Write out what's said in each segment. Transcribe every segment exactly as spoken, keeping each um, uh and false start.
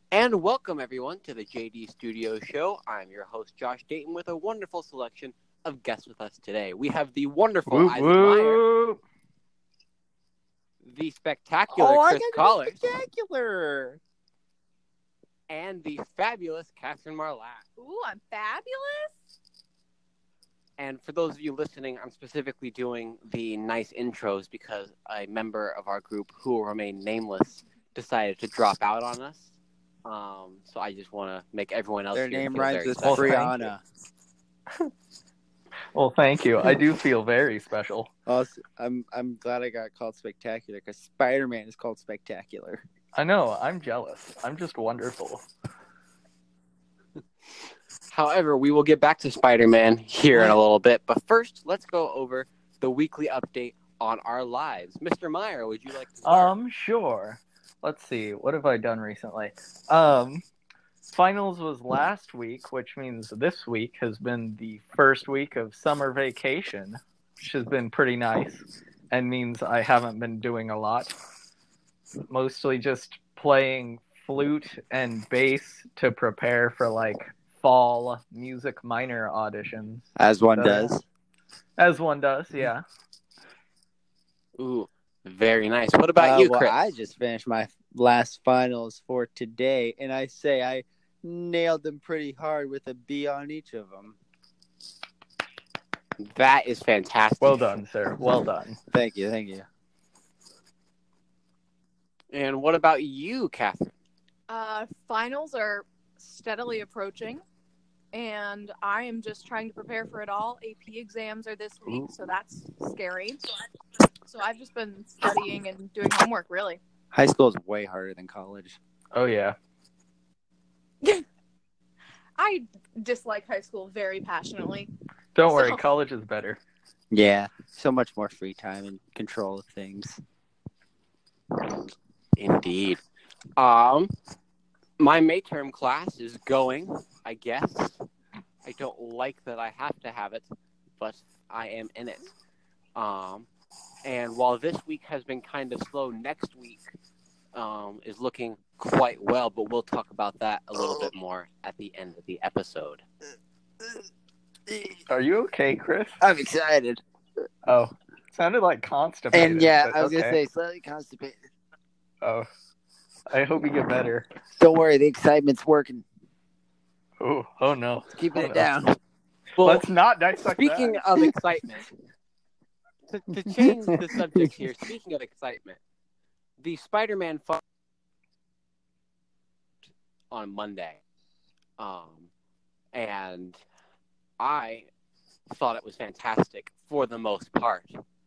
And welcome everyone to the J D Studio Show. I'm your host Josh Dayton with a wonderful selection of guests with us today. We have the wonderful Whoop, Isaac Meyer, whoop. the spectacular Oh, I Chris got to Collins, be spectacular. and the fabulous Catherine Marlatt. Ooh, I'm fabulous. And for those of you listening, I'm specifically doing the nice intros because a member of our group who will remain nameless decided to drop out on us. Um, so I just want to make everyone else Their here name feel rhymes very with special. Well, Brianna. Well, thank you. I do feel very special. Also, I'm I'm glad I got called spectacular because Spider-Man is called spectacular. I know. I'm jealous. I'm just wonderful. However, we will get back to Spider-Man here in a little bit. But first, let's go over the weekly update on our lives. Mister Meyer, would you like to start? Um, sure. Let's see. What have I done recently? Um, finals was last week, which means this week has been the first week of summer vacation, which has been pretty nice and means I haven't been doing a lot. Mostly just playing flute and bass to prepare for like fall music minor auditions. As one So, does. As one does, yeah. Ooh, very nice. What about Uh, you, well, Chris? I just finished my last finals for today, and I say I nailed them pretty hard with a B on each of them. That is fantastic. Well done, sir. Well done. Thank you, thank you. And what about you, Catherine? Uh, finals are steadily approaching, and I am just trying to prepare for it all. A P exams are this week, Ooh. so that's scary. So I've just been studying and doing homework, really. High school is way harder than college. Oh, yeah. I dislike high school very passionately. Don't worry, So- college is better. Yeah, so much more free time and control of things. Indeed. Um, my midterm class is going, I guess. I don't like that I have to have it, but I am in it. Um, and while this week has been kind of slow, next week um, is looking quite well, but we'll talk about that a little bit more at the end of the episode. Are you okay, Chris? I'm excited. Oh, sounded like constipated. And yeah, but I was okay. going to say slightly constipated. Oh, I hope you get better. Don't worry, the excitement's working. Oh, oh no. Keeping Oh, it no. down. Well, Let's not dissect speaking that. of excitement, to, to change the subject here, speaking of excitement, the Spider-Man fun on Monday, um, and I thought it was fantastic for the most part.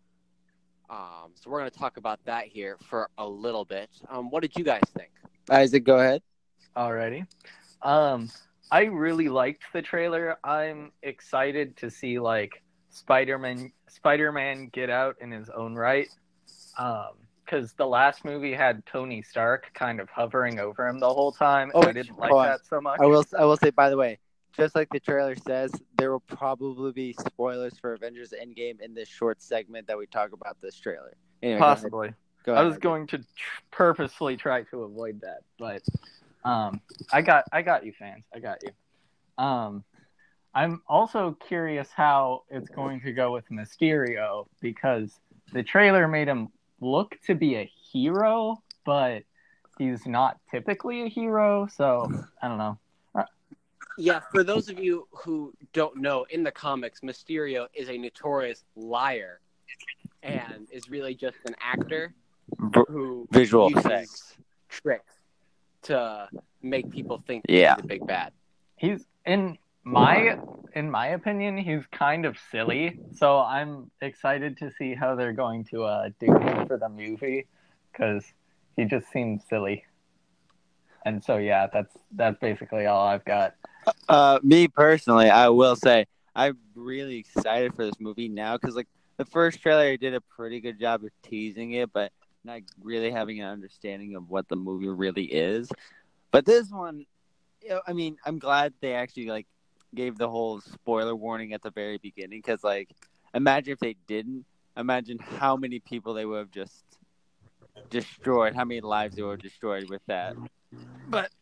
Um, so we're going to talk about that here for a little bit. Um, what did you guys think? Isaac, go ahead. Alrighty. Um, I really liked the trailer. I'm excited to see like Spider-Man Spider-Man get out in his own right. Um, because the last movie had Tony Stark kind of hovering over him the whole time, and Oh, I didn't like hold on. that so much. I will. I will say, by the way, just like the trailer says, there will probably be spoilers for Avengers Endgame in this short segment that we talk about this trailer. Anyway, go ahead. Possibly. Go I ahead, was Isaac. going to tr- purposely try to avoid that, but um, I got I got you, fans. I got you. Um, I'm also curious how it's going to go with Mysterio because the trailer made him look to be a hero, but he's not typically a hero. So I don't know. Yeah, for those of you who don't know, in the comics, Mysterio is a notorious liar and is really just an actor V- who visual uses effects. tricks to make people think Yeah. he's a big bad. He's in my in my opinion, he's kind of silly. So I'm excited to see how they're going to uh, do him for the movie because he just seems silly. And so yeah, that's that's basically all I've got. Uh, me personally, I will say I'm really excited for this movie now because, like, the first trailer did a pretty good job of teasing it, but not really having an understanding of what the movie really is. But this one, you know, I mean, I'm glad they actually like gave the whole spoiler warning at the very beginning because, like, imagine if they didn't. Imagine how many people they would have just destroyed, how many lives they would have destroyed with that. But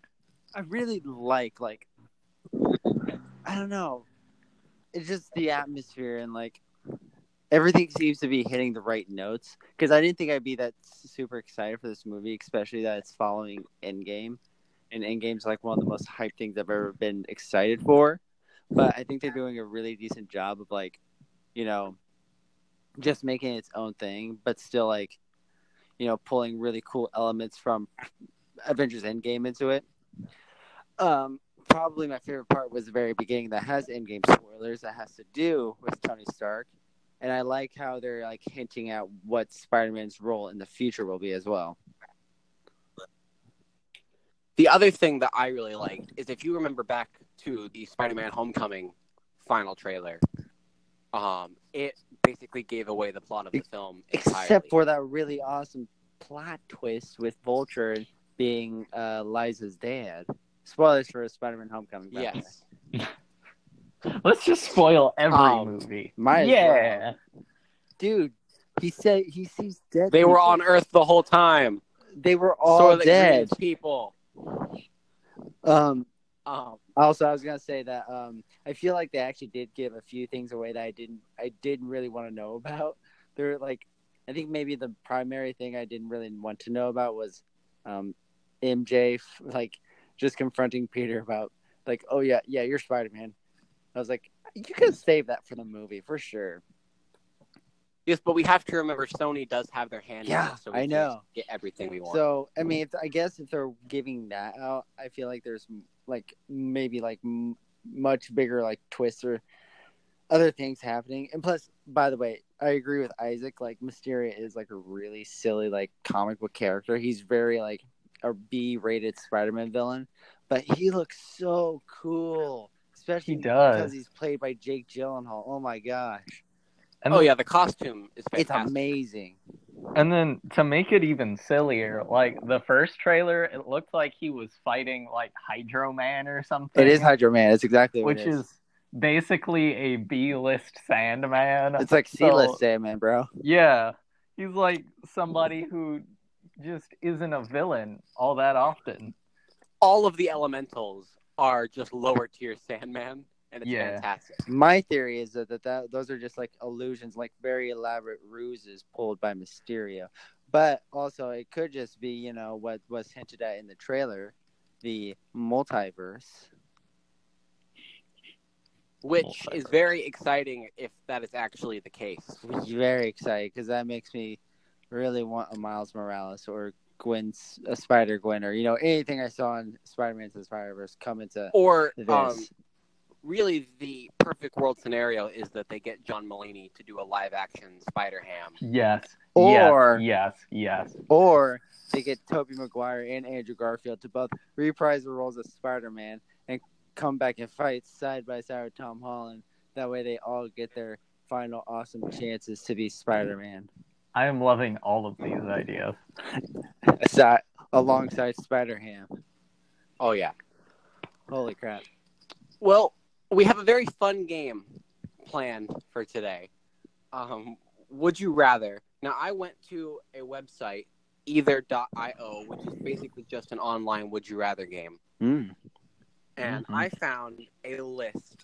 I really like like I don't know. It's just the atmosphere and like everything seems to be hitting the right notes. Because I didn't think I'd be that super excited for this movie, especially that it's following Endgame, and Endgame's like one of the most hyped things I've ever been excited for. But I think they're doing a really decent job of like, you know, just making its own thing, but still like, you know, pulling really cool elements from Avengers Endgame into it. Um, probably my favorite part was the very beginning that has Endgame spoilers that has to do with Tony Stark, and I like how they're like hinting at what Spider-Man's role in the future will be as well. The other thing that I really liked is if you remember back to the Spider-Man Homecoming final trailer, um, it basically gave away the plot of the film entirely. Except for that really awesome plot twist with Vulture being uh, Liza's dad. Spoilers for Spider-Man Homecoming. by the way. Yes. Let's just spoil every Um, movie. might as Yeah. Dude, he said he sees dead They people. were on Earth the whole time. They were all so are the dead. green people. Um, Um, Also, I was gonna say that um, I feel like they actually did give a few things away that I didn't, I didn't really want to know about. They're like, I think maybe the primary thing I didn't really want to know about was um, M J like just confronting Peter about like, oh yeah, yeah, you're Spider-Man. I was like, you could save that for the movie for sure. yes, but we have to remember Sony does have their hand Yeah, in it, so we I can't know. get everything we want. So I mean, if, I guess if they're giving that out, I feel like there's like maybe like m- much bigger like twists or other things happening. And plus, by the way, I agree with Isaac. Like Mysterio is like a really silly like comic book character. He's very like a B-rated Spider-Man villain, but he looks so cool, especially He does. because he's played by Jake Gyllenhaal. Oh my gosh, And oh then, yeah, the costume is it's fantastic. amazing. And then to make it even sillier, like the first trailer, it looked like he was fighting like Hydro Man or something. It is Hydro Man. It's exactly what which it is. is basically a B-list Sandman. It's like C-list So, Sandman, bro. yeah, he's like somebody who just isn't a villain all that often. All of the elementals are just lower tier Sandman, and it's Yeah. fantastic. My theory is that, that that those are just like illusions, like very elaborate ruses pulled by Mysterio. But also, it could just be, you know, what was hinted at in the trailer, the multiverse. Which is very exciting if that is actually the case. Very excited because that makes me really want a Miles Morales or Gwen's a Spider Gwen, or you know anything I saw in Spider-Man Into the Spider-Verse come into Or this. um, really, the perfect world scenario is that they get John Mulaney to do a live-action Spider-Ham. Yes. Or- yes, yes, yes. Or they get Tobey Maguire and Andrew Garfield to both reprise the roles of Spider-Man and come back and fight side by side with Tom Holland. That way they all get their final awesome chances to be Spider-Man. I am loving all of these ideas. Aside, alongside Spider-Ham. Oh, yeah. Holy crap. Well, we have a very fun game planned for today. Um, would you rather? Now, I went to a website, either dot io, which is basically just an online would you rather game. Mm. And Mhm. I found a list.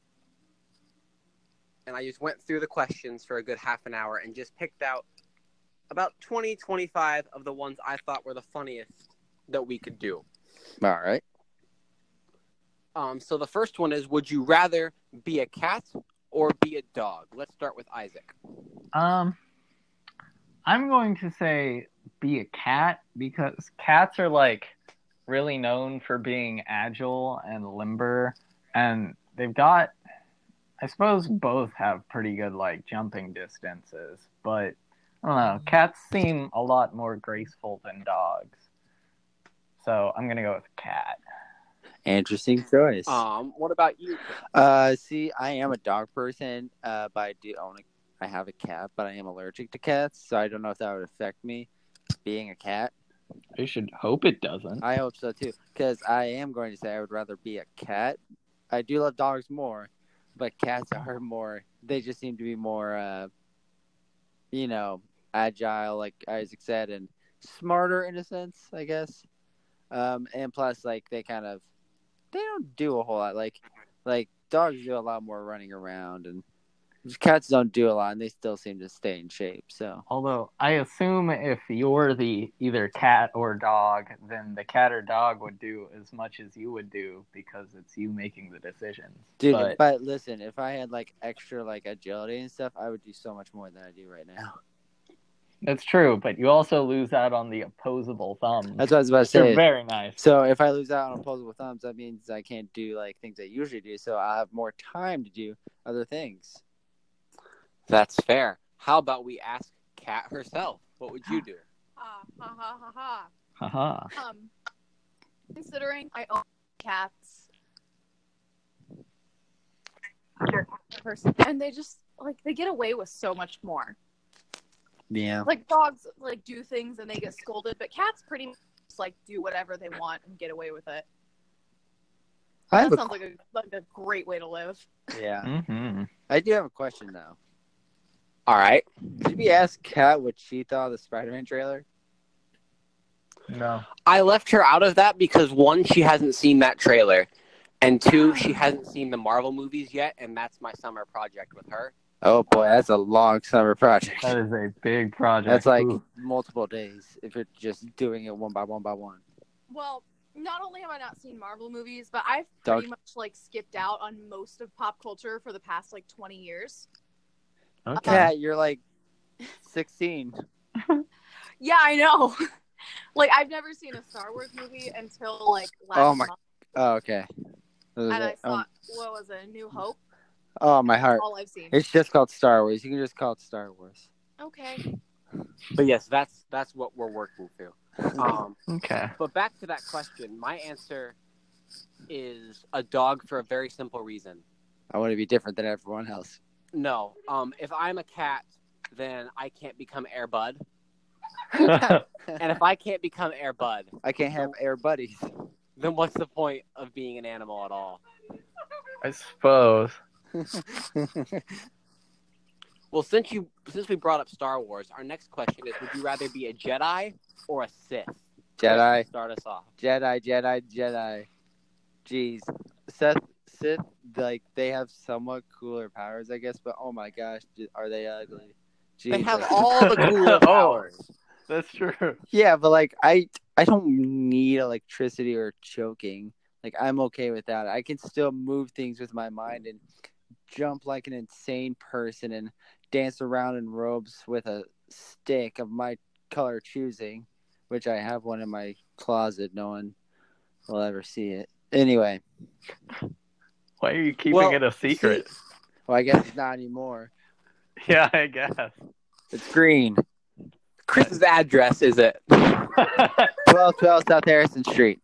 And I just went through the questions for a good half an hour and just picked out about twenty, twenty-five of the ones I thought were the funniest that we could do. All right. Um, so the first one is, would you rather be a cat or be a dog? Let's start with Isaac. Um, I'm going to say be a cat because cats are like really known for being agile and limber, and they've got, I suppose both have pretty good like jumping distances, but I don't know, cats seem a lot more graceful than dogs. So I'm gonna go with cat. Interesting choice. Um, what about you? Uh, see, I am a dog person, uh, but I do own a, I have a cat, but I am allergic to cats, so I don't know if that would affect me being a cat. I should hope it doesn't. I hope so too, because I am going to say I would rather be a cat. I do love dogs more, but cats are more, they just seem to be more, uh, you know, agile, like Isaac said, and smarter in a sense, I guess. Um, and plus, like they kind of they don't do a whole lot. Like like dogs do a lot more running around, and cats don't do a lot, and they still seem to stay in shape. So, Although I assume if you're the either cat or dog, then the cat or dog would do as much as you would do because it's you making the decisions. dude, But, but listen, if I had like extra like agility and stuff, I would do so much more than I do right now. that's true, but you also lose out on the opposable thumbs. That's what I was about to They're say. very nice. So if I lose out on opposable thumbs, that means I can't do like things I usually do. So I'll have more time to do other things. That's fair. How about we ask Kat herself? What would you do? Ha ha ha ha ha. Haha. Um, considering I own cats, person, and they just like they get away with so much more. Yeah. Like dogs, like do things and they get scolded, but cats pretty much just, like do whatever they want and get away with it. I That have a, sounds like a like a great way to live. yeah. Mm-hmm. I do have a question though. All right. Did we ask Kat what she thought of the Spider-Man trailer? No. I left her out of that because one, she hasn't seen that trailer, and two, she hasn't seen the Marvel movies yet, and that's my summer project with her. Oh boy, that's a long summer project. That is a big project. That's like Ooh. multiple days if you're just doing it one by one by one. Well, not only have I not seen Marvel movies, but I've Don't- pretty much like skipped out on most of pop culture for the past like twenty years. Okay. Kat, you're like sixteen. Yeah, I know. Like I've never seen a Star Wars movie until like last Oh my- month, Oh, okay. and I Um, saw what was it, A New Hope. oh, my heart. All I've seen. It's just called Star Wars. You can just call it Star Wars. Okay. But yes, that's that's what we're working through. Um, Okay. but back to that question, my answer is a dog for a very simple reason. I want to be different than everyone else. No, um, if I'm a cat, then I can't become Air Bud, I and if I can't become Air Bud, I can't have air buddies. then what's the point of being an animal at all? suppose. Well, since you since we brought up Star Wars, our next question is: would you rather be a Jedi or a Sith? Jedi, Chris, start us off. Jedi, Jedi, Jedi. Jeez, Seth, Sith, like they have somewhat cooler powers, I guess. But oh my gosh, are they ugly? Jeez, They have like- all the cool Oh. powers. That's true. Yeah, but like I, I don't need electricity or choking. Like I'm okay with that. I can still move things with my mind and jump like an insane person and dance around in robes with a stick of my color choosing, which I have one in my closet. No one will ever see it. Anyway, Why are you keeping Well, it a secret? well, I guess it's not anymore. Yeah, I guess. It's green. Chris's address is it? twelve twelve South Harrison Street.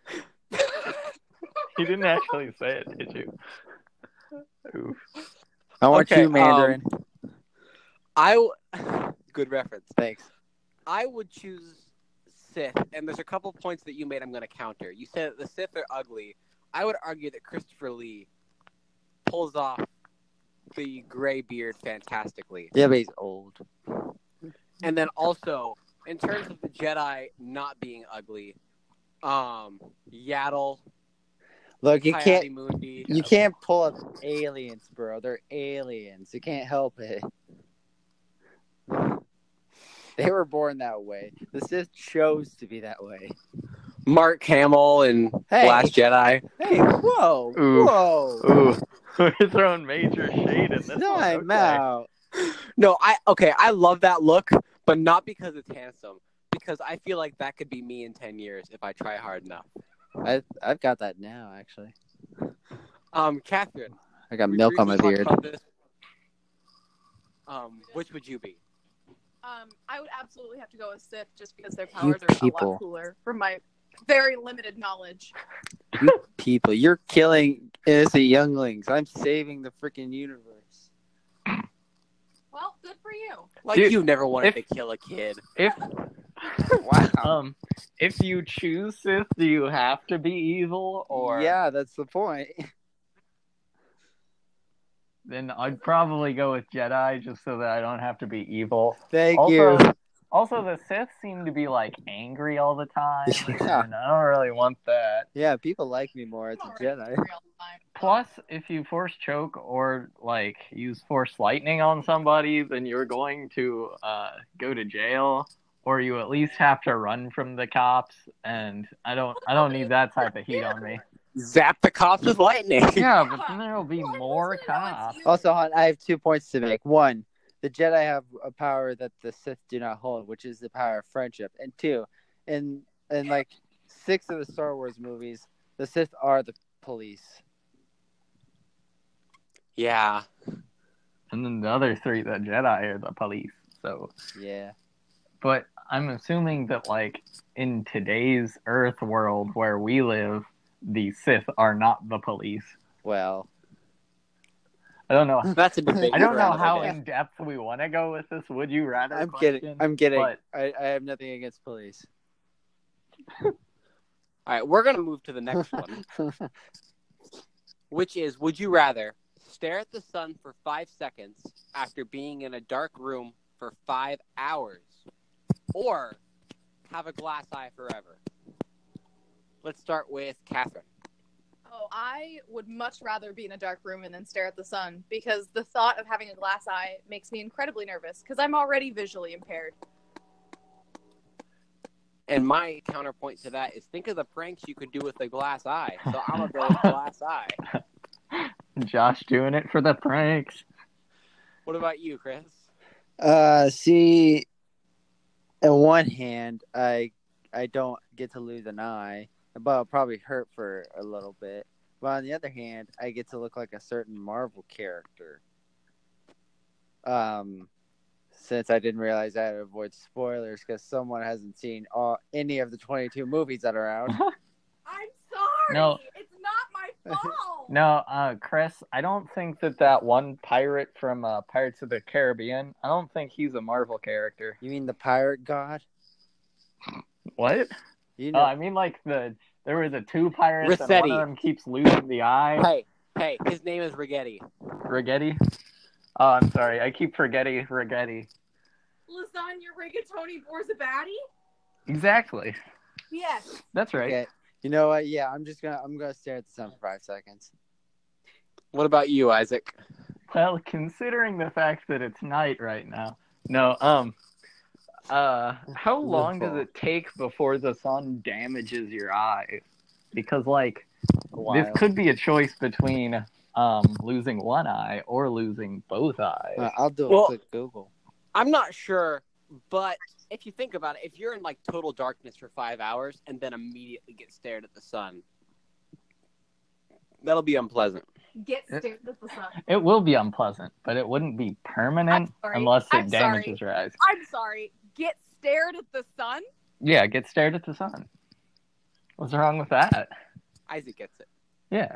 You didn't actually say it, did you? Oof. I want Okay, you, Mandarin. I w- good reference. Thanks. I would choose Sith, and there's a couple points that you made I'm going to counter. You said that the Sith are ugly. I would argue that Christopher Lee pulls off the gray beard fantastically. Yeah, but he's old. And then also, in terms of the Jedi not being ugly, um, Yaddle, Look, you can't. Mundi, You can't pull up aliens, bro. They're aliens. You can't help it. They were born that way. The Sith chose to be that way. Mark Hamill, and Hey. Last Jedi. Hey, whoa, Ooh. whoa. Ooh. We're throwing major shade in this one. Time Okay. out. No, I okay. I love that look, but not because it's handsome. Because I feel like that could be me in ten years if I try hard enough. I, I've got that now, actually. Um, Catherine, I got we milk on my briefly beard. talked about this. Um, which would you be? Um, I would absolutely have to go with Sith just because their powers are a people. lot cooler from my very limited knowledge. People, you're killing innocent younglings. I'm saving the freaking universe. Well, good for you. Like Dude, you never wanted if- to kill a kid. If Wow. um, if you choose Sith, do you have to be evil, or Yeah, that's the point. then I'd probably go with Jedi just so that I don't have to be evil. Thank Also, you. Also, the Sith seem to be like angry all the time, Yeah. and I don't really want that. Yeah, people like me more as I'm a already Jedi. angry all the time. Plus, if you force choke or like use force lightning on somebody, then you're going to uh, go to jail, or you at least have to run from the cops. And I don't, I don't need that type of heat on me. Zap the cops with lightning. Yeah, but then there'll be Well, I'm more supposed to know it's cops. you. Also, hon, I have two points to make. One, the Jedi have a power that the Sith do not hold, which is the power of friendship. And two, in in like six of the Star Wars movies, the Sith are the police. Yeah. And then the other three, the Jedi, are the police. So, Yeah. but I'm assuming that like in today's Earth world where we live, the Sith are not the police. Well, I don't know. That's a debate. I don't for know another how day. in depth we want to go with this. Would you rather? I'm question, kidding. I'm kidding. But I, I have nothing against police. All right, we're gonna move to the next one, which is: would you rather stare at the sun for five seconds after being in a dark room for five hours, or have a glass eye forever? Let's start with Catherine. Oh, I would much rather be in a dark room and then stare at the sun because the thought of having a glass eye makes me incredibly nervous because I'm already visually impaired. And my counterpoint to that is think of the pranks you could do with a glass eye. So I'm gonna go with glass eye. Josh doing it for the pranks. What about you, Chris? Uh, see, on one hand, I I don't get to lose an eye, but it'll probably hurt for a little bit. But on the other hand, I get to look like a certain Marvel character. Um, since I didn't realize I had to avoid spoilers because someone hasn't seen all any of the twenty-two movies that are out. I'm sorry. No. It's not my fault. No, uh, Chris, I don't think that that one pirate from uh, Pirates of the Caribbean, I don't think he's a Marvel character. You mean the pirate god? What? You No, know, I mean like the there were the two pirates and Rossetti. one of them keeps losing the eye. Hey, hey, his name is Rigetti. Rigetti? Oh, I'm sorry. I keep forgetting Rigetti. Lasagna rigatoni borzabatti? Exactly. Yes. That's right. okay. You know what? Yeah, I'm just gonna I'm gonna stare at the sun for five seconds. What about you, Isaac? Well, considering the fact that it's night right now. No, um uh how long does it take before the sun damages your eyes? Because like A while. this could be a choice between um losing one eye or losing both eyes. Uh, I'll do a Well- quick Google. I'm not sure, but if you think about it, if you're in like total darkness for five hours and then immediately get stared at the sun, that'll be unpleasant. Get stared at the sun. It will be unpleasant, but it wouldn't be permanent I'm sorry. unless it I'm damages your eyes. I'm sorry. Get stared at the sun? Yeah, get stared at the sun. What's wrong with that? Isaac gets it. Yeah.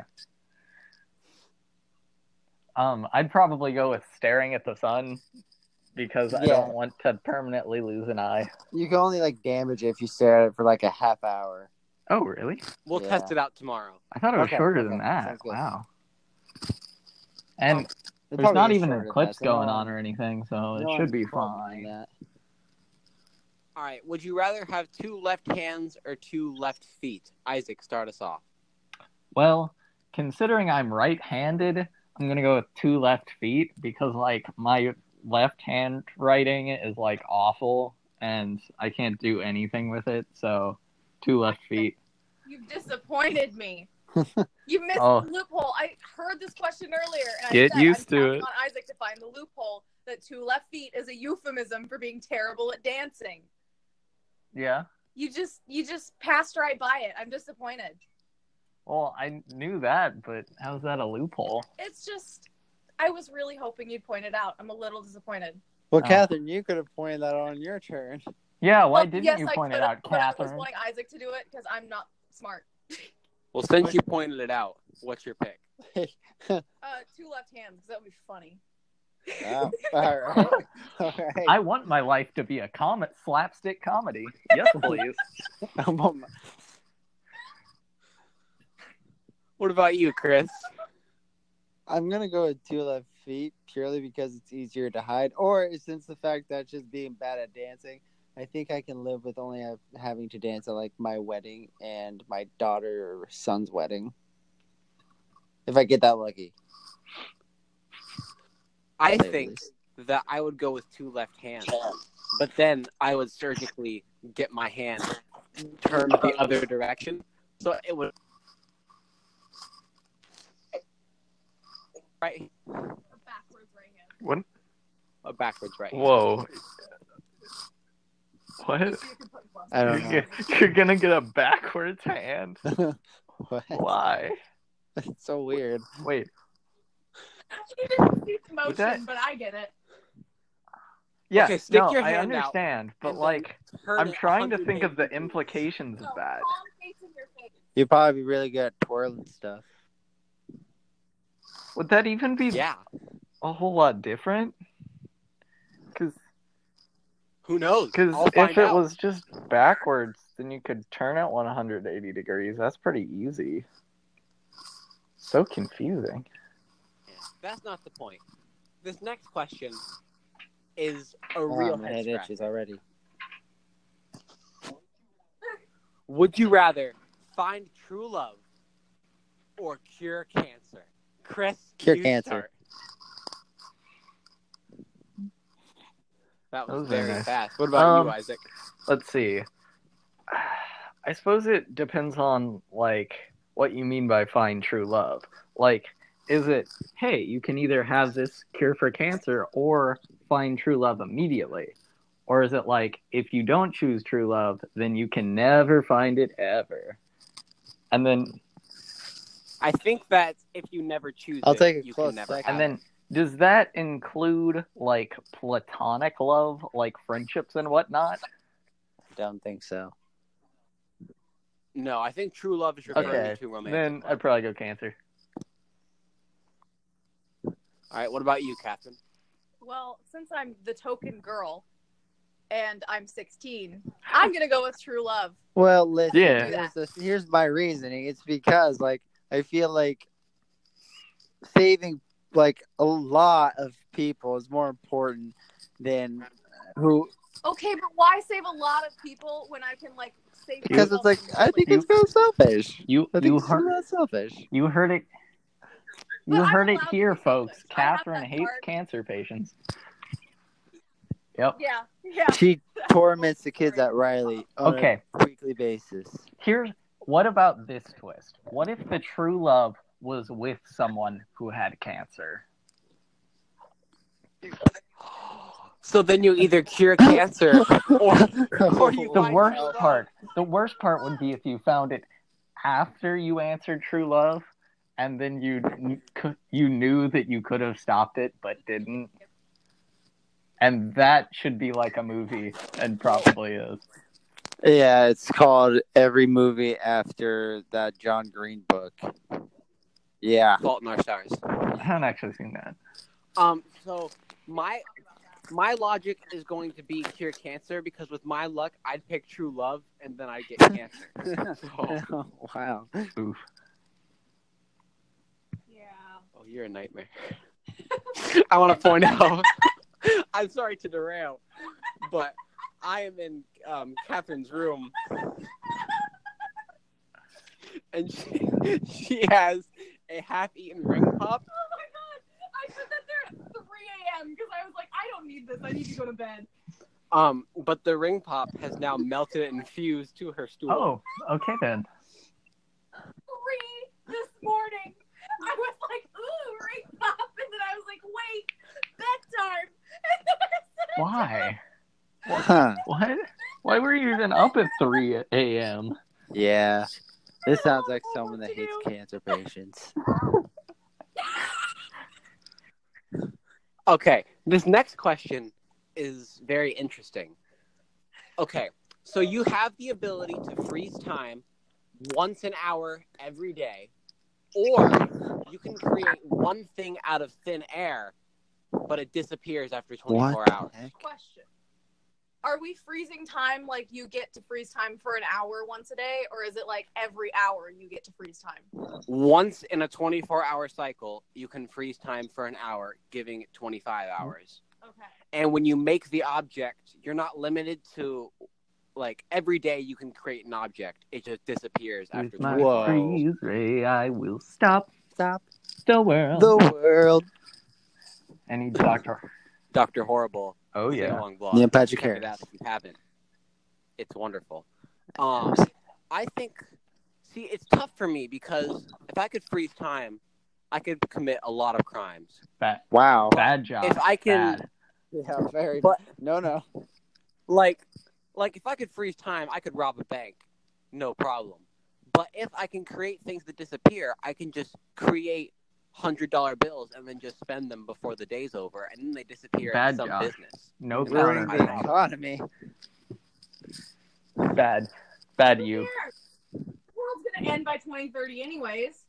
Um, I'd probably go with staring at the sun because I Yeah. don't want to permanently lose an eye. You can only like damage it if you stare at it for like a half hour. Oh, really? We'll Yeah. test it out tomorrow. I thought it was Okay, shorter okay, than that. sounds good. Wow. And It there's probably not is even an shorter than eclipse that, so no going on one- or anything, so no it one should be quote me on fine. that. All right. Would you rather have two left hands or two left feet? Isaac, start us off. Well, considering I'm right-handed, I'm going to go with two left feet because, like, my left hand writing is, like, awful, and I can't do anything with it, so two left feet. You've disappointed me. You missed Oh. the loophole. I heard this question earlier, and Get I said used I'm to counting it. on Isaac to find the loophole that two left feet is a euphemism for being terrible at dancing. Yeah? You just you just passed right by it. I'm disappointed. Well, I knew that, but how's that a loophole? It's just I was really hoping you'd point it out. I'm a little disappointed. Well, Oh. Catherine, you could have pointed that out on your turn. Yeah, why Well, didn't yes, you I point it could've, out, but I was Catherine? wanting Isaac to do it because I'm not smart. Well, since you pointed it out, what's your pick? Uh, two left hands because that would be funny. Oh, all right. All right. I want my life to be a comet slapstick comedy. Yes, please. What about you, Chris? I'm gonna go with two left feet purely because it's easier to hide, or since the fact that just being bad at dancing, I think I can live with only have, having to dance at like my wedding and my daughter or son's wedding. If I get that lucky. I Say think this. that I would go with two left hands, but then I would surgically get my hand turned the other direction, so it would right Backwards right hand. What? a backwards right. hand. Whoa. What? I You're, don't know. get- you're gonna get a backwards hand? What? Why? That's so weird. Wait. He didn't see the motion, that- but I get it. Yeah, Okay, stick no, your I hand out understand, but and then like, Turn I'm it trying to one hundred think of the eighty degrees. implications of No, that. palm facing your face. You'd probably be really good at twirling stuff. Would that even be Yeah, a whole lot different? Because who knows? Because I'll if find it out. was just backwards, then you could turn it one hundred eighty degrees. That's pretty easy. So confusing. That's not the point. This next question is a Oh, real my head head scratcher. itches already. Would you rather find true love or cure cancer? Chris, Cure you cancer. start. That was Those are very nice. fast. What about Um, you, Isaac? Let's see. I suppose it depends on like what you mean by find true love. Like, is it, hey, you can either have this cure for cancer or find true love immediately? Or is it like, if you don't choose true love, then you can never find it ever? And then I think that if you never choose I'll it, take a you close can never second. have And then, does that include like platonic love, like friendships and whatnot? Don't think so. it. No, I think true love is referring Okay, to romantic then love. I'd probably go cancer. All right, what about you, Catherine? Well, since I'm the token girl and I'm sixteen, I'm gonna go with true love. Well, listen. Yeah. Here's, the, here's my reasoning. It's because, like, I feel like saving, like, a lot of people is more important than who. Okay, but why save a lot of people when I can like save Because myself it's like, I think You- it's kind of selfish. You I think you it's kind heard of selfish. you heard it. But You I'm heard it allowed to here, be folks. selfish. I have Catherine that hates card. cancer patients. Yep. Yeah, yeah. She torments the kids at Riley on Okay. a weekly basis. Here's what about this twist? What if the true love was with someone who had cancer? So then you either cure cancer or, or you The find worst true love. part, the worst part would be if you found it after you answered true love, and then you you knew that you could have stopped it but didn't. And that should be like a movie, and probably is. Yeah, it's called Every Movie After that John Green book. Yeah. Fault in Our Stars. I haven't actually seen that. Um, so my my logic is going to be cure cancer because with my luck, I'd pick true love and then I'd get cancer. So, Wow. Oof. Yeah. oh, you're a nightmare. I want to point out. I'm sorry to derail, but I am in um, Catherine's room, and she she has a half-eaten ring pop. Oh my god! I said that there at three a.m. because I was like, I don't need this. I need to go to bed. Um, but the ring pop has now melted and fused to her stool. Oh, okay then. Three this morning. I was like, ooh, ring pop, and then I was like, wait, bedtime. And then I said, Why? Huh. What? Why were you even up at three a.m.? Yeah. This sounds like I don't know someone that what to hates do. cancer patients. Okay, this next question is very interesting. Okay, so you have the ability to freeze time once an hour every day, or you can create one thing out of thin air, but it disappears after twenty-four What hours. the heck? Question. Are we freezing time like you get to freeze time for an hour once a day, or is it like every hour you get to freeze time? Once in a twenty-four hour cycle, you can freeze time for an hour, giving it twenty-five hours. Okay. And when you make the object, you're not limited to, like, every day you can create an object. It just disappears after With my twenty-four hours. Whoa. freeze ray, I will stop Stop the world. the world. Any Doctor Doctor Horrible. Oh yeah. sing-along blog. Neil Patrick Check it Harris. out if you haven't. It's wonderful. Um, I think, see, it's tough for me because if I could freeze time, I could commit a lot of crimes. Bad, Wow. bad job. If I can, Bad. Yeah, very. But- no, no. like, like if I could freeze time, I could rob a bank, no problem. But if I can create things that disappear, I can just create hundred dollar bills and then just spend them before the day's over, and then they disappear Bad in some job. business. No Ruining counter. the economy. Bad. Bad Who you. cares? The world's gonna end by twenty thirty anyways.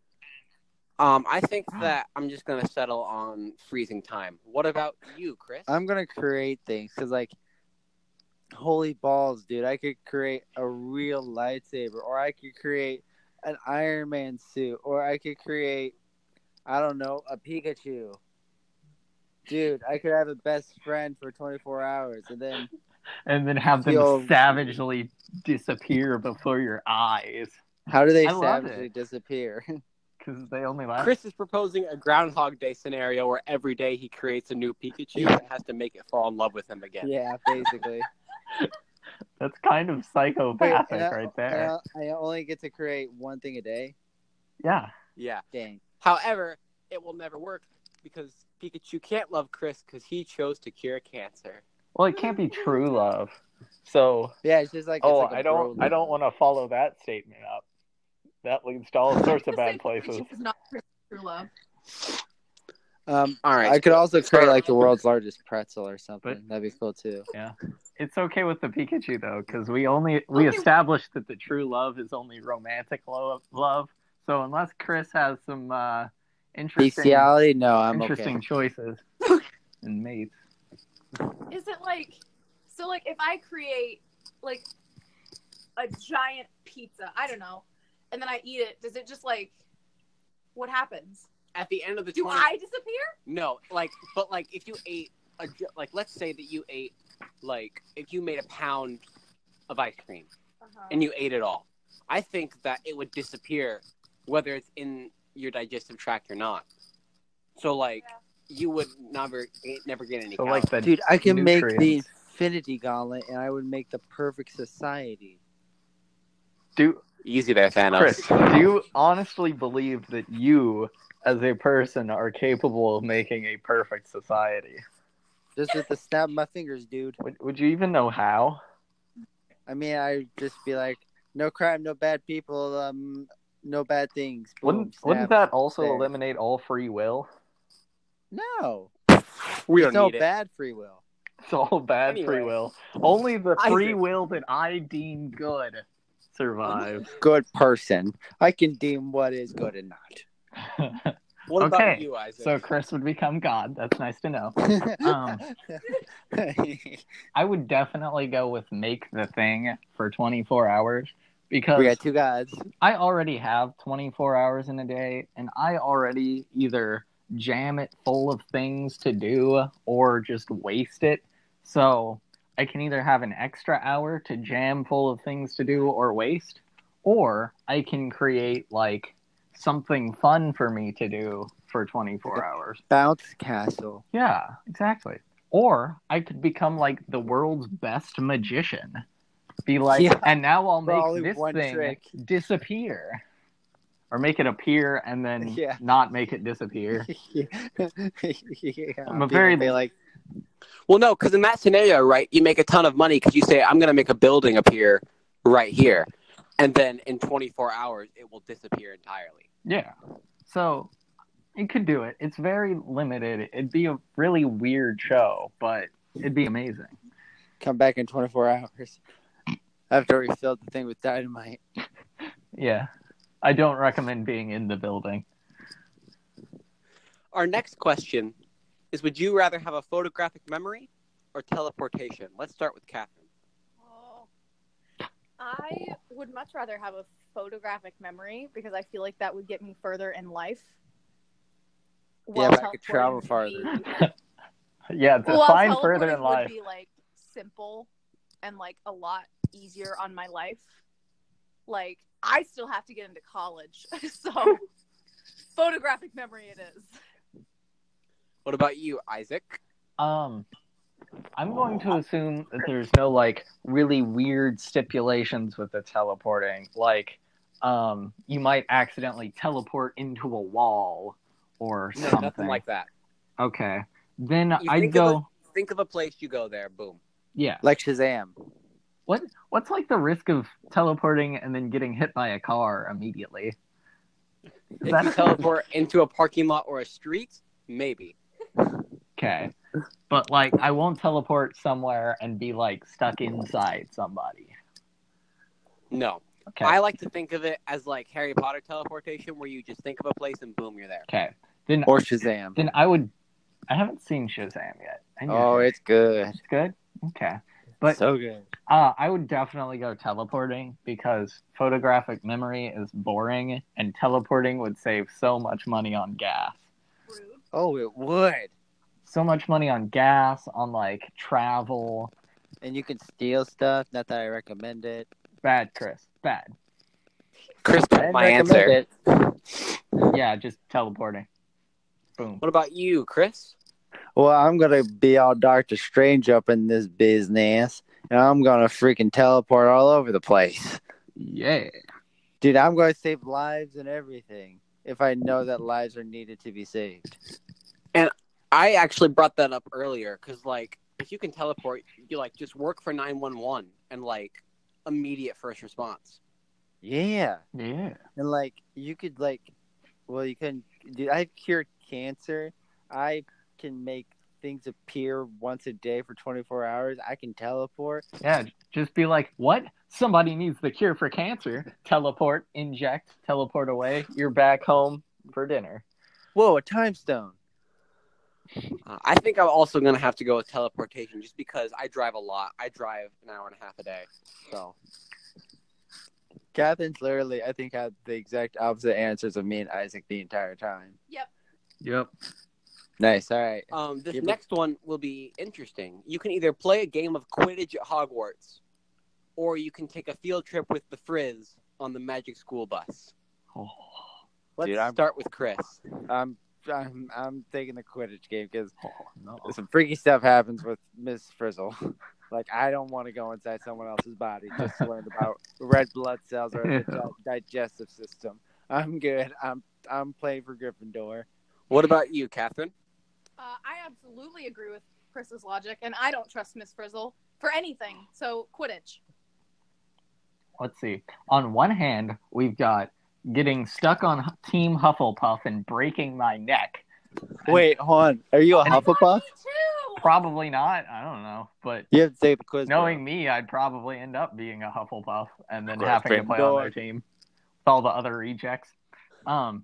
Um, I think that I'm just gonna settle on freezing time. What about you, Chris? I'm gonna create things because, like, holy balls, dude! I could create a real lightsaber, or I could create an Iron Man suit, or I could create, I don't know, a Pikachu. Dude, I could have a best friend for twenty-four hours, and then And then have them Yo. savagely disappear before your eyes. how do they I love savagely it. disappear? Because they only last. Chris is proposing a Groundhog Day scenario where every day he creates a new Pikachu and has to make it fall in love with him again. Yeah, basically. That's kind of psychopathic Wait, and I- right there. and I I only get to create one thing a day. Yeah. Yeah. Dang. However, it will never work because Pikachu can't love Chris because he chose to cure cancer. Well, it can't be true love. So, Yeah, it's just like. oh, it's like a I don't, bro I don't want to follow that statement up. That leads to all sorts of bad places. It's not true love. Um, All right. I could also create like the world's largest pretzel or something. But- That'd be cool too. It's okay with the Pikachu though, because we only we Okay. established that the true love is only romantic lo- love. So unless Chris has some uh, interesting, Bestiality? No, I'm interesting okay. choices and mates. Is it like so? Like if I create like a giant pizza, I don't know, and then I eat it, does it just like what happens? At the end of the Do twenty I disappear? No, like, but like, if you ate a, ju- like, let's say that you ate, like, if you made a pound of ice cream Uh-huh. and you ate it all, I think that it would disappear, whether it's in your digestive tract or not. So, like, you would never, never get any. So like calories. the Dude, I can make the nutrients. Infinity Gauntlet, and I would make the perfect society. do Easy there, Thanos. Chris, do you honestly believe that you, as a person, are capable of making a perfect society? Just with the snap of my fingers, dude. Would, would you even know how? I mean, I'd just be like, no crime, no bad people, um, no bad things. Boom, Wouldn't snap. Wouldn't that also there. eliminate all free will? No. We There's don't no need it. bad free will. It's all bad Anyway. free will. Only the I free think- will that I deem good survives. Good person. I can deem what is good and not. What about Okay, you, Isaac? So Chris would become God. That's nice to know. Um, I would definitely go with make the thing for twenty-four hours because we got two gods. I already have twenty-four hours in a day, and I already either jam it full of things to do or just waste it. So I can either have an extra hour to jam full of things to do or waste, or I can create like something fun for me to do for twenty-four hours. Bounce castle. Yeah, exactly. Or I could become like the world's best magician. Be like, Yeah. and now I'll For only make this one thing trick. disappear. Or make it appear and then Yeah. not make it disappear. yeah. I'm a People very- be like, Well, no, because in that scenario, right, you make a ton of money because you say, I'm going to make a building appear right here. And then in twenty-four hours, it will disappear entirely. Yeah. So it could do it. It's very limited. It'd be a really weird show, but it'd be amazing. come back in twenty-four hours after we filled the thing with dynamite. Yeah. I don't recommend being in the building. Our next question is, would you rather have a photographic memory or teleportation? Let's start with Catherine. Oh. I would much rather have a photographic memory because I feel like that would get me further in life. Yeah, while but I could travel teleporting would farther. be Yeah, to Well, while find further teleporting in life. would be like simple and like a lot easier on my life. Like I still have to get into college, so photographic memory it is. What about you, Isaac? Um, I'm going to assume that there's no like really weird stipulations with the teleporting. Like, um, you might accidentally teleport into a wall or No, something. nothing like that. Okay, then You I'd think go. Of a, think of a place, you go there, boom. Yeah. Like Shazam. What What's like the risk of teleporting and then getting hit by a car immediately? Is If that- you teleport into a parking lot or a street, maybe. Okay. But, like, I won't teleport somewhere and be, like, stuck inside somebody. No. Okay. I like to think of it as like Harry Potter teleportation, where you just think of a place and boom, you're there. Okay. Then, Or Shazam. then I would... I haven't seen Shazam yet. I need Oh, to. it's good. It's good? Okay. But So good. uh, I would definitely go teleporting because photographic memory is boring and teleporting would save so much money on gas. Rude. Oh, it would. So much money on gas, on, like, travel. And you can steal stuff. Not that I recommend it. Bad, Chris. Bad. Chris I took didn't my recommend answer. it. Yeah, just teleporting. Boom. What about you, Chris? Well, I'm gonna be all Doctor Strange up in this business, and I'm gonna freaking teleport all over the place. Yeah. Dude, I'm gonna save lives and everything if I know that lives are needed to be saved. I actually brought that up earlier because, like, if you can teleport, you like just work for nine one one and like immediate first response. Yeah, Yeah. and like you could like, well, you can. Dude, I've cured cancer. I can make things appear once a day for twenty-four hours. I can teleport. Yeah, just be like, what? Somebody needs the cure for cancer. Teleport, inject, teleport away. You're back home for dinner. Whoa, a time stone. Uh, I think I'm also gonna have to go with teleportation just because I drive a lot. I drive an hour and a half a day, so Catherine's literally, I think, had the exact opposite answers of me and Isaac the entire time. Yep. Yep. Nice. All right. um, this Keep it- next one will be interesting. You can either play a game of Quidditch at Hogwarts, or you can take a field trip with the Frizz on the Magic School Bus. Oh. Let's Dude, I'm- start with Chris. I'm I'm I'm taking the Quidditch game because Oh, no. some freaky stuff happens with Miss Frizzle. Like, I don't want to go inside someone else's body just to learn about red blood cells or the di- digestive system. I'm good. I'm I'm playing for Gryffindor. What about you, Catherine? Uh, I absolutely agree with Chris's logic, and I don't trust Miss Frizzle for anything. So Quidditch. Let's see. On one hand, we've got getting stuck on H- Team Hufflepuff and breaking my neck. Wait, hold on. Are you a I thought Hufflepuff? me too. Probably not. I don't know. But You have to take the quiz. knowing me, I'd probably end up being a Hufflepuff and then Gryffindor. having to play on their team with all the other rejects. Um,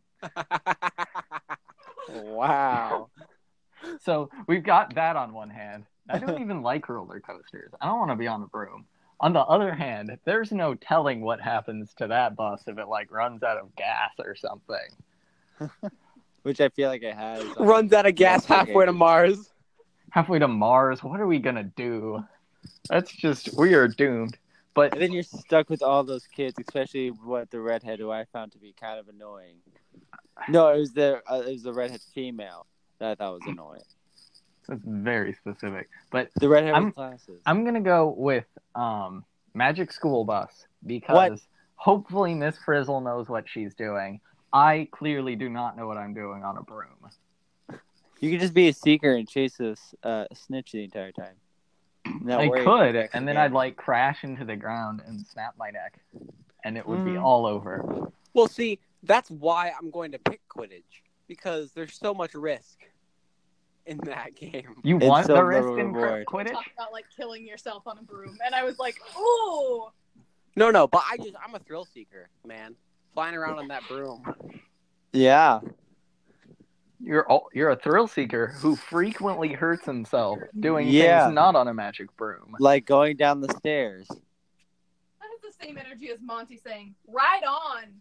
Wow. so we've got that on one hand. I don't even like roller coasters. I don't want to be on a broom. On the other hand, there's no telling what happens to that bus if it like runs out of gas or something. Which I feel like it has. Runs out of gas halfway to Mars. Halfway to Mars, what are we gonna do? That's just, we are doomed. But And then you're stuck with all those kids, especially what the redhead, who I found to be kind of annoying. No, it was the uh, it was the redhead female that I thought was annoying. that's very specific. But The redhead I'm- with glasses. I'm gonna go with um, Magic School Bus because What? hopefully Miss Frizzle knows what she's doing. I clearly do not know what I'm doing on a broom. You could just be a seeker and chase a s- uh, snitch the entire time. Not I worry could, about and then yeah. I'd like crash into the ground and snap my neck, and it would be Mm. all over. Well, see, that's why I'm going to pick Quidditch because there's so much risk in that game. You It's want so the risk little in Qu- reward. Quidditch? Talk about like killing yourself on a broom, and I was like, "Ooh, No, no, but I just I'm a thrill seeker, man. Flying around on that broom. Yeah. You're all, you're a thrill seeker who frequently hurts himself doing Yeah. things not on a magic broom. Like going down the stairs. that has the same energy as Monty saying, right on."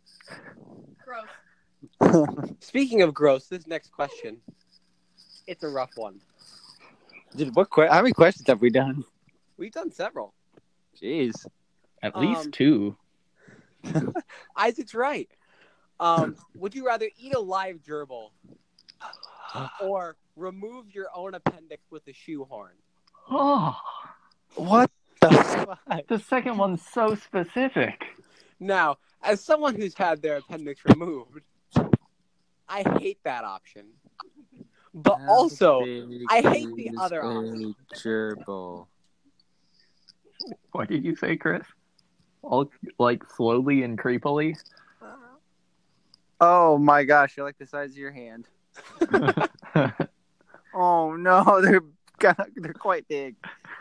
Gross. Speaking of gross, this next question, it's a rough one. Dude, what? Que- how many questions have we done? We've done several. Jeez. At Um, least two. Isaac's right. Um, would you rather eat a live gerbil or remove your own appendix with a shoehorn? Oh, What the fuck? the second one's so specific. Now, as someone who's had their appendix removed, I hate that option. But also, I hate the other option. Gerbil. What did you say, Chris? All like slowly and creepily. Oh my gosh, you're like the size of your hand. Oh no, they're they're quite big.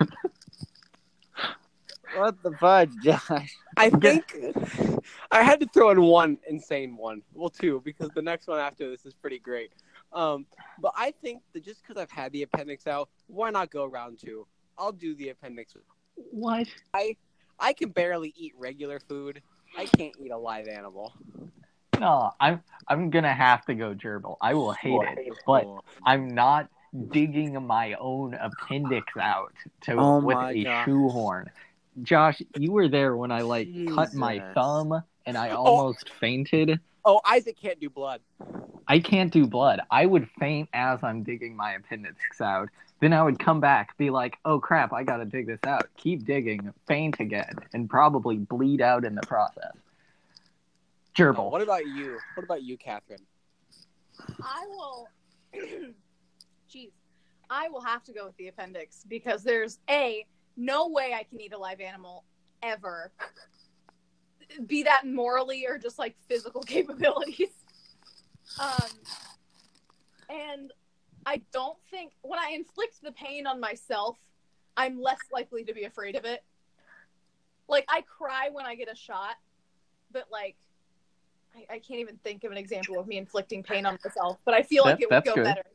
What the fudge, Josh? I think I had to throw in one insane one. Well, two, because the next one after this is pretty great. Um, but I think that just because I've had the appendix out, why not go round two? I'll do the appendix. What? I I can barely eat regular food. I can't eat a live animal. No, I'm I'm gonna have to go gerbil. I will hate it, but I'm not digging my own appendix out to Oh with my a gosh. shoehorn. Josh, you were there when I like cut my Jesus. thumb and I almost fainted. Oh, Isaac can't do blood. I can't do blood. I would faint as I'm digging my appendix out. Then I would come back, be like, oh crap, I gotta dig this out. Keep digging, faint again, and probably bleed out in the process. Gerbil. Oh, what about you? What about you, Catherine? I will. Jeez, I will have to go with the appendix because there's a no way I can eat a live animal ever, be that morally or just like physical capabilities. Um, and I don't think when I inflict the pain on myself, I'm less likely to be afraid of it. Like I cry when I get a shot, but like. I, I can't even think of an example of me inflicting pain on myself, but I feel like That- it would that's go good. better.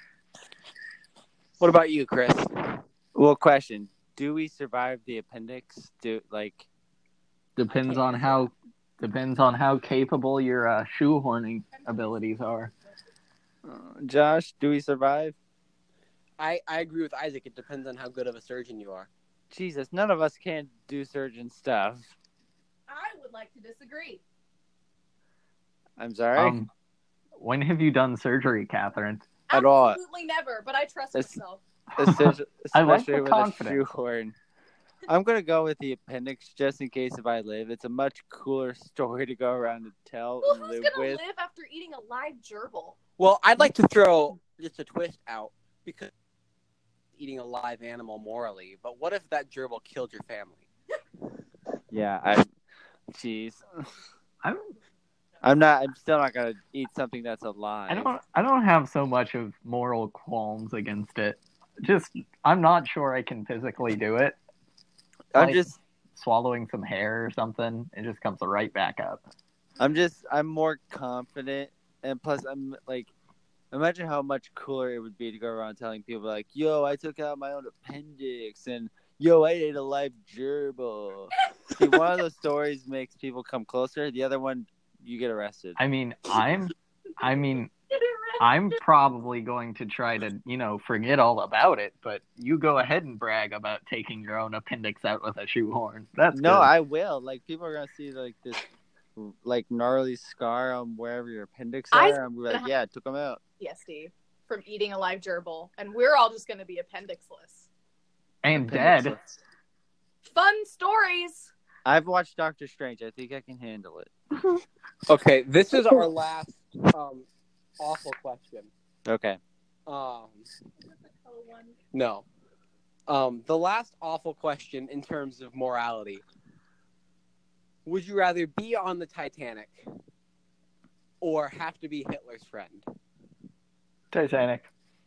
What about you, Chris? Well, question: do we survive the appendix? Do like Depends on how depends on how capable your uh, shoehorning abilities are. uh, Josh? Do we survive? I, I agree with Isaac. It depends on how good of a surgeon you are. Jesus, none of us can do surgeon stuff. I would like to disagree. I'm sorry. Um, when have you done surgery, Catherine? At all. Absolutely never, but I trust It's- myself. Especially, I like especially the with confidence. a shoehorn. I'm gonna go with the appendix just in case if I live. It's a much cooler story to go around and tell Well, and who's live gonna with. live after eating a live gerbil? Well, I'd like to throw just a twist out because eating a live animal morally, but what if that gerbil killed your family? Yeah, I. Jeez, I'm, I'm not. I'm still not gonna eat something that's alive. I don't I don't have so much of moral qualms against it. Just I'm not sure I can physically do it. I'm like- just. Swallowing some hair or something, it just comes right back up. I'm just. I'm more confident, and plus, I'm like. Imagine how much cooler it would be to go around telling people like, "Yo, I took out my own appendix," and "Yo, I ate a live gerbil." See, one of those stories makes people come closer. The other one, you get arrested. I mean, I'm I mean, I'm probably going to try to, you know, forget all about it, but you go ahead and brag about taking your own appendix out with a shoehorn. That's No, good. I will. Like people are gonna see like this, like gnarly scar on wherever your appendix I- are. I'm gonna be like, yeah, I took them out. P T S D from eating a live gerbil, and we're all just going to be appendixless. and dead. Appendixless. Fun stories. I've watched Doctor Strange. I think I can handle it. Okay, this is our last um, awful question. Okay. Um, no. Um, the last awful question in terms of morality. Would you rather be on the Titanic or have to be Hitler's friend? Titanic.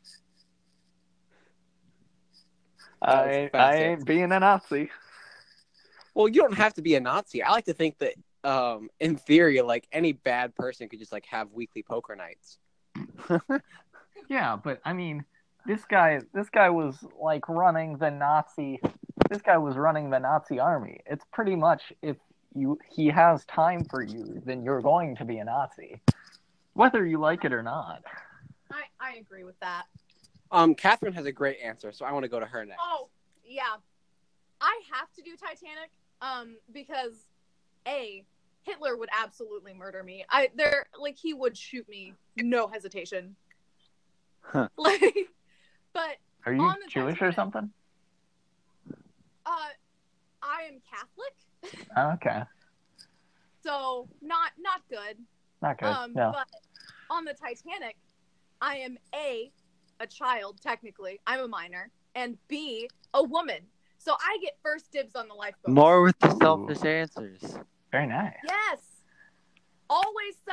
That was I, fast I answer. ain't being a Nazi. Well, you don't have to be a Nazi. I like to think that, um, in theory, like any bad person could just like have weekly poker nights. Yeah, but I mean, this guy, this guy was like running the Nazi. This guy was running the Nazi army. It's pretty much if you he has time for you, then you're going to be a Nazi, whether you like it or not. I, I agree with that. Um, Catherine has a great answer, so I want to go to her next. Oh, yeah. I have to do Titanic um, because, A, Hitler would absolutely murder me. I there like he would shoot me, no hesitation. Huh. Like, but Are you on the Jewish Titanic, or something? Uh, I am Catholic, Oh, okay. so not not good. Not good. Um, no. but on the Titanic, I am A, a child technically. I'm a minor, and B, a woman. So I get first dibs on the lifeboat. More with the selfish answers. Very nice. Yes. Always. So-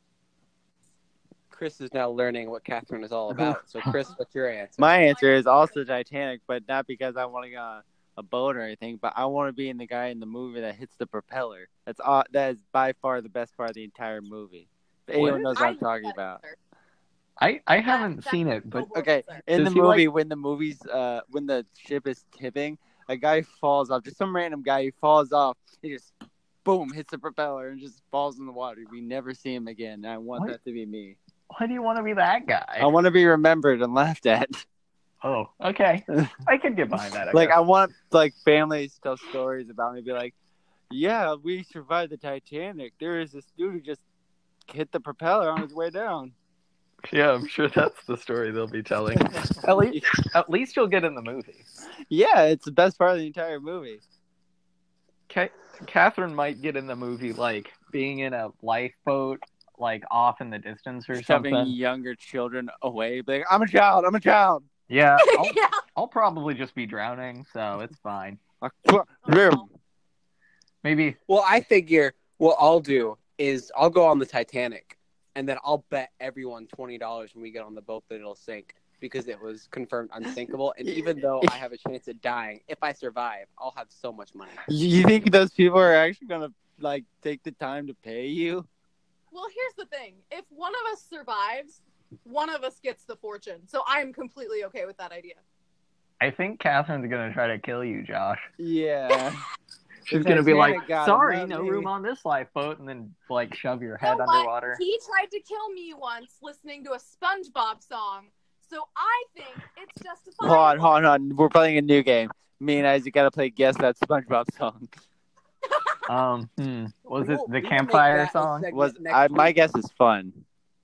Chris is now learning what Catherine is all about. So, Chris, what's your answer? My answer is also Titanic, but not because I want to go on a boat or anything, but I want to be in the guy in the movie that hits the propeller. That's all, that is by far the best part of the entire movie. If anyone knows what I'm I- talking about. I, I haven't That- seen that's it, but so Okay, horrible, sir. in Does the he, movie, like- when the movie's, uh, when the ship is tipping, a guy falls off. Just some random guy who falls off. He just, boom, hits the propeller and just falls in the water. We never see him again. And I want What? that to be me. why do you want to be that guy? I want to be remembered and laughed at. Oh, okay. I could get behind that. I Like, guess. I want, like, families to tell stories about me. Be like, yeah, we survived the Titanic. There is this dude who just hit the propeller on his way down. Yeah, I'm sure that's the story they'll be telling. at least, at least you'll get in the movie. Yeah, it's the best part of the entire movie. Ca- Catherine might get in the movie, like being in a lifeboat, like off in the distance or Shoving something. younger children away. Be like, I'm a child. I'm a child. Yeah, I'll, yeah. I'll probably just be drowning, so it's fine. Oh. Maybe. Well, I figure what I'll do is I'll go on the Titanic, and then I'll bet everyone twenty dollars when we get on the boat that it'll sink because it was confirmed unsinkable. And even though I have a chance of dying, if I survive, I'll have so much money. You think those people are actually going to, like, take the time to pay you? Well, here's the thing. If one of us survives, one of us gets the fortune. So I'm completely okay with that idea. I think Catherine's gonna try to kill you, Josh. Yeah. She's The gonna be like, Titanic got him, "Sorry, not no me." room on this lifeboat," and then like shove your You head know what? underwater. He tried to kill me once listening to a SpongeBob song. So I think it's justifiable. Hold on, hold on, hold on. We're playing a new game. Me and Isaac got to play Guess That SpongeBob Song. Um, hmm. was it We'll- the we will make campfire that a song? segment Was next I, my week. guess is fun.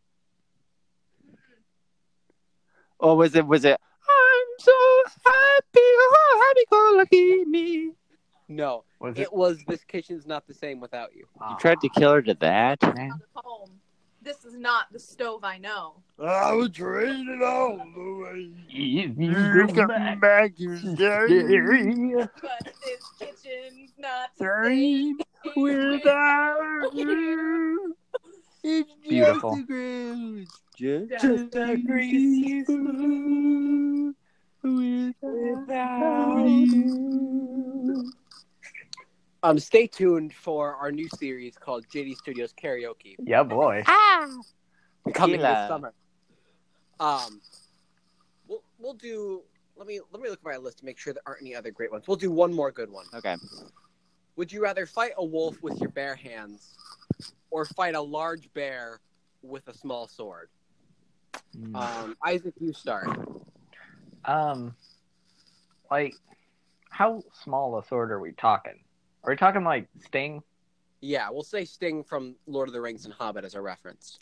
Or was it, was it, I'm so happy, oh, happy go lucky me. No, Was it? it was This Kitchen's Not the Same Without You. You tried to kill her to that? Man. Out of home. This is not the stove I know. I was traded all the way. You, You come back, you stay. But this kitchen's not the Sorry, same without you. It's Beautiful. Just a grace, just, Just a a greasy spoon without you. Um, stay tuned for our new series called J D Studios Karaoke Yeah, boy. coming Tequila. this summer. Um, we'll we'll do. Let me let me look at my list to make sure there aren't any other great ones. We'll do one more good one. Okay. Would you rather fight a wolf with your bare hands, or fight a large bear with a small sword? Um, Isaac, you start. Um, like, how small a sword are we talking? Are we talking like Sting? Yeah, we'll say Sting from Lord of the Rings and Hobbit as a reference.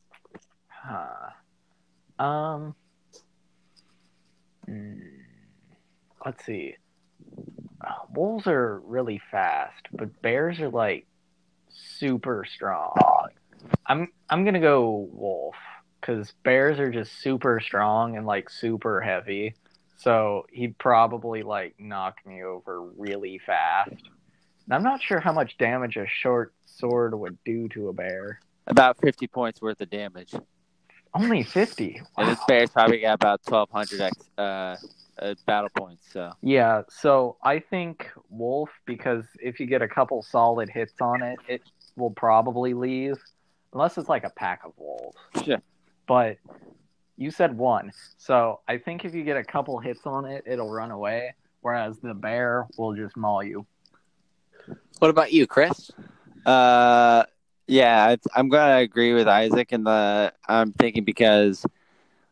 Huh. Um. hmm, Let's see. Uh, wolves are really fast, but bears are like super strong. I'm I'm gonna go wolf because bears are just super strong and like super heavy. So he'd probably like knock me over really fast. And I'm not sure how much damage a short sword would do to a bear. About fifty points worth of damage. Only fifty. And this Wow. bear's probably got about twelve hundred X, uh, uh, battle points. So Yeah, so I think wolf because if you get a couple solid hits on it, it will probably leave. Unless it's like a pack of wolves. Sure. But you said one. So I think if you get a couple hits on it, it'll run away. Whereas the bear will just maul you. What about you, Chris? Uh, yeah, it's, I'm gonna agree with Isaac in the. I'm thinking because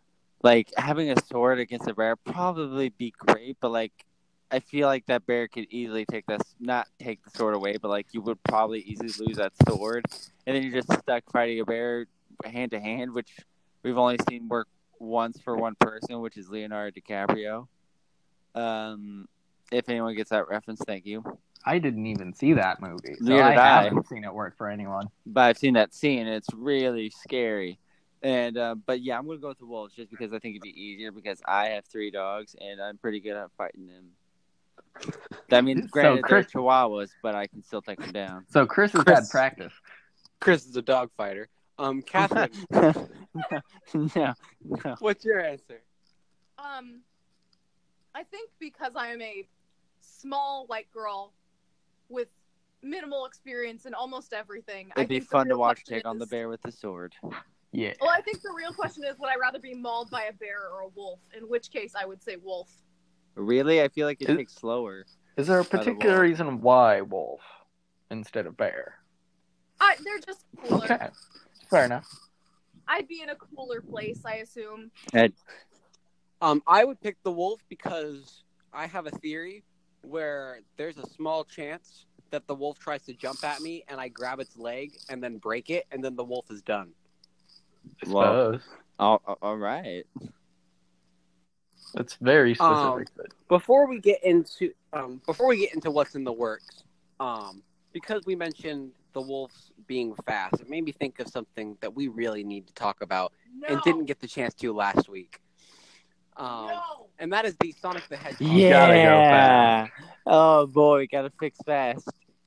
like having a sword against a bear probably be great, but like I feel like that bear could easily take this, not take the sword away, but like you would probably easily lose that sword, and then you're just stuck fighting a bear hand to hand, which we've only seen work once for one person, which is Leonardo DiCaprio. Um, if anyone gets that reference, thank you. I didn't even see that movie, so Neither I did I. haven't seen it work for anyone. But I've seen that scene, and it's really scary. And uh, but yeah, I'm gonna go with the wolves just because I think it'd be easier because I have three dogs and I'm pretty good at fighting them. I mean, So granted, Chris- they're chihuahuas, but I can still take them down. So Chris has Chris- had practice. Chris is a dog fighter. Um, Catherine, no, no, no. what's your answer? Um, I think because I am a small white girl with minimal experience in almost everything. I It'd be think the fun to real watch question take on the is- bear with the sword. Yeah. Well, I think the real question is, would I rather be mauled by a bear or a wolf? In which case, I would say wolf. Really, I feel like it Is- takes slower. Is there a By the particular wolf. reason why wolf instead of bear? I, they're just cooler. Okay. Fair enough. I'd be in a cooler place, I assume. Um, I would pick the wolf because I have a theory where there's a small chance that the wolf tries to jump at me and I grab its leg and then break it and then the wolf is done. I Well- suppose. all, all right. It's very Um, specific. but Before we get into um, before we get into what's in the works, um, because we mentioned the wolves being fast, it made me think of something that we really need to talk about No. and didn't get the chance to last week. Um, no. And that is the Sonic the Hedgehog. You gotta go Yeah. Oh boy, we gotta fix fast.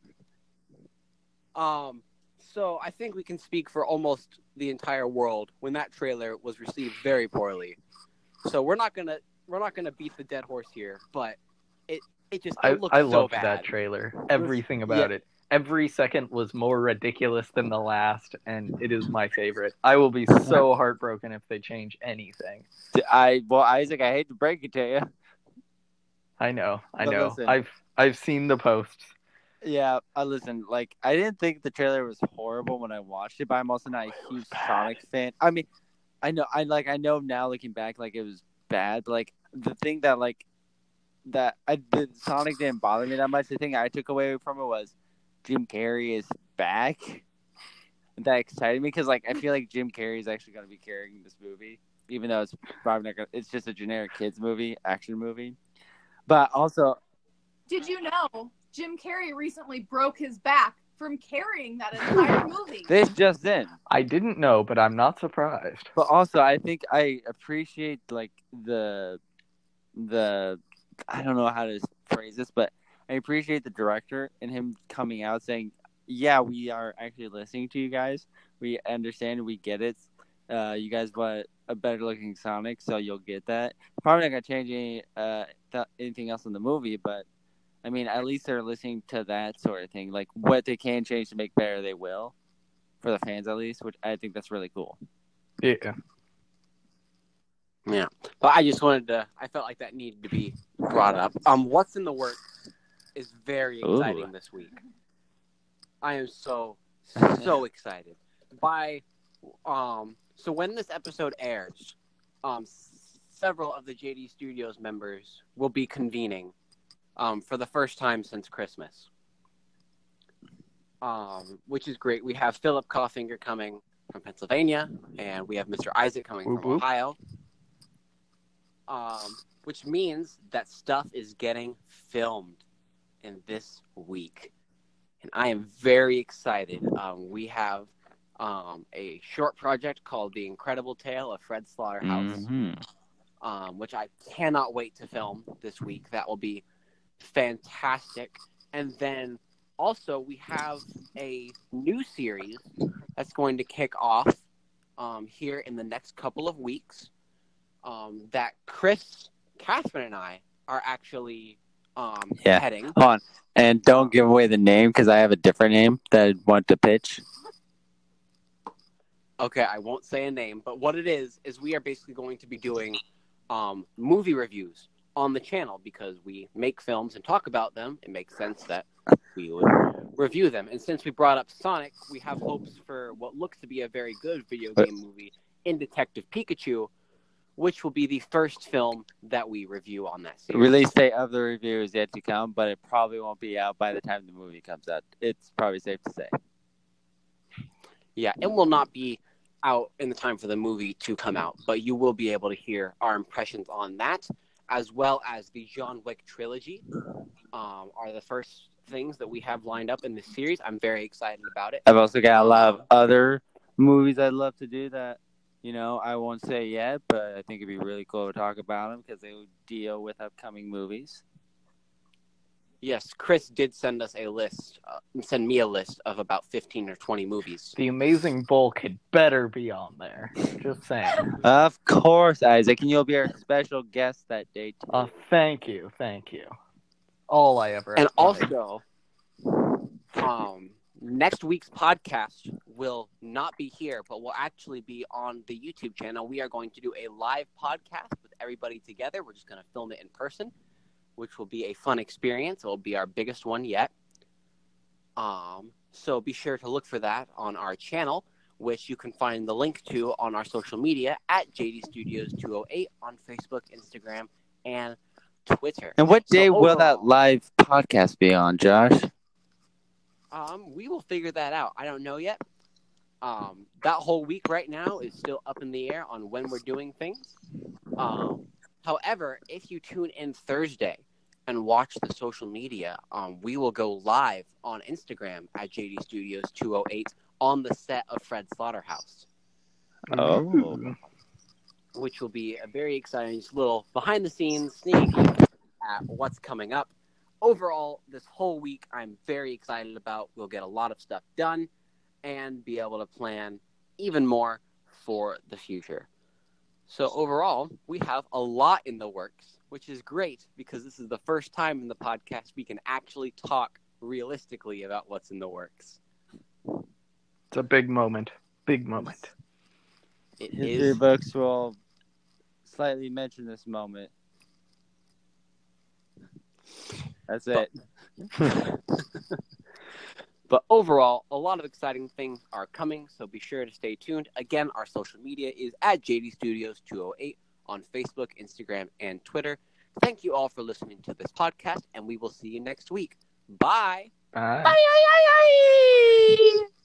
Um, so I think we can speak for almost the entire world when that trailer was received very poorly. So we're not gonna we're not gonna beat the dead horse here, but it it just it I, looked I so loved bad. that trailer. Everything about it. Every second was more ridiculous than the last, and it is my favorite. I will be so heartbroken if they change anything. I well, Isaac, I hate to break it to you. I know, I But know. listen. I've I've seen the posts. Yeah, I listen. Like, I didn't think the trailer was horrible when I watched it, but I'm also not a huge Sonic fan. I mean, I know, I like, I know now looking back, like it was bad. But like the thing that like that I the Sonic didn't bother me that much. The thing I took away from it was Jim Carrey is back. That excited me because like I feel like Jim Carrey is actually going to be carrying this movie, even though it's probably not gonna, it's just a generic kids movie, action movie. But also, Did you know Jim Carrey recently broke his back from carrying that entire movie? this just in. I didn't know, but I'm not surprised. But also, I think I appreciate like the the I don't know how to phrase this, but I appreciate the director and him coming out saying, "Yeah, we are actually listening to you guys. We understand. We get it. Uh, you guys want a better looking Sonic, so you'll get that. Probably not gonna change any uh th- anything else in the movie, but I mean, at least they're listening to that sort of thing. Like what they can change to make better, they will, for the fans at least. Which I think that's really cool. Yeah. Yeah, but I just wanted to. I felt like that needed to be brought up. Um, what's in the works is very exciting Ooh. this week. I am so so excited. By um, so when this episode airs, um, s- several of the J D Studios members will be convening, um, for the first time since Christmas. Um, which is great. We have Philip Caulfinger coming from Pennsylvania, and we have Mister Isaac coming Whoop, from whoop. Ohio. Um, which means that stuff is getting filmed in this week. And I am very excited. Um, we have um, a short project called The Incredible Tale of Fred Slaughterhouse, Mm-hmm. um, which I cannot wait to film this week. That will be fantastic. And then also we have a new series that's going to kick off um, here in the next couple of weeks. Um, that Chris, Catherine, and I are actually um, Yeah. heading. Hold on, and don't give away the name because I have a different name that I want to pitch. Okay, I won't say a name, but what it is is we are basically going to be doing um, movie reviews on the channel because we make films and talk about them. It makes sense that we would review them. And since we brought up Sonic, we have hopes for what looks to be a very good video game movie in Detective Pikachu, which will be the first film that we review on that series. Release date of the review is yet to come, but it probably won't be out by the time the movie comes out. It's probably safe to say. Yeah, it will not be out in the time for the movie to come out, but you will be able to hear our impressions on that, as well as the John Wick trilogy. Um, are the first things that we have lined up in this series. I'm very excited about it. I've also got a lot of other movies I'd love to do that, you know, I won't say yet, but I think it'd be really cool to talk about them because they would deal with upcoming movies. Yes, Chris did send us a list, uh, send me a list of about fifteen or twenty movies. The Amazing Bulk had better be on there. Just saying. Of course, Isaac, and you'll be our special guest that day too. Uh, thank you, thank you. All I ever And wanted. also, um, next week's podcast will not be here, but will actually be on the YouTube channel. We are going to do a live podcast with everybody together. We're just going to film it in person, which will be a fun experience. It will be our biggest one yet. Um, so be sure to look for that on our channel, which you can find the link to on our social media at J D Studios two oh eight on Facebook, Instagram, and Twitter. And what day So will that overall- live podcast be on, Josh? Um, we will figure that out. I don't know yet. Um, that whole week right now is still up in the air on when we're doing things. Um, however, if you tune in Thursday and watch the social media, um, we will go live on Instagram at J D Studios two oh eight on the set of Fred Slaughterhouse, Oh. Ooh. which will be a very exciting just little behind-the-scenes sneak peek at what's coming up. Overall, this whole week, I'm very excited about. We'll get a lot of stuff done and be able to plan even more for the future. So overall, we have a lot in the works, which is great because this is the first time in the podcast we can actually talk realistically about what's in the works. It's a big moment. Big moment. It History is, books will slightly mention this moment. That's it. but overall, a lot of exciting things are coming, so be sure to stay tuned. Again, our social media is at J D Studios two oh eight on Facebook, Instagram, and Twitter. Thank you all for listening to this podcast, and we will see you next week. Bye. Bye. Bye.